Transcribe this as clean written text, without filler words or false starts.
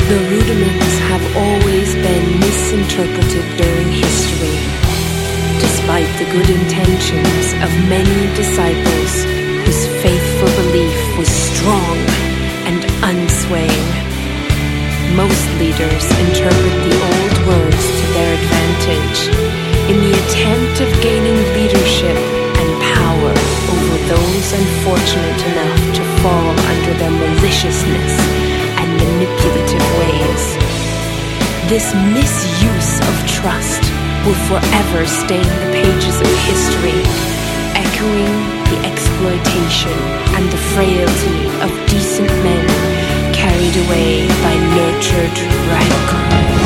The rudiments have always been misinterpreted during history, despite the good intentions of many disciples whose faithful belief was strong and unswaying. Most leaders interpret the old words to their advantage in the attempt of gaining leadership and power over those unfortunate enough to fall under their maliciousness and manipulative ways. This misuse of trust will forever stain the pages of history, echoing the exploitation and the frailty of decent men carried away by nurtured rancor.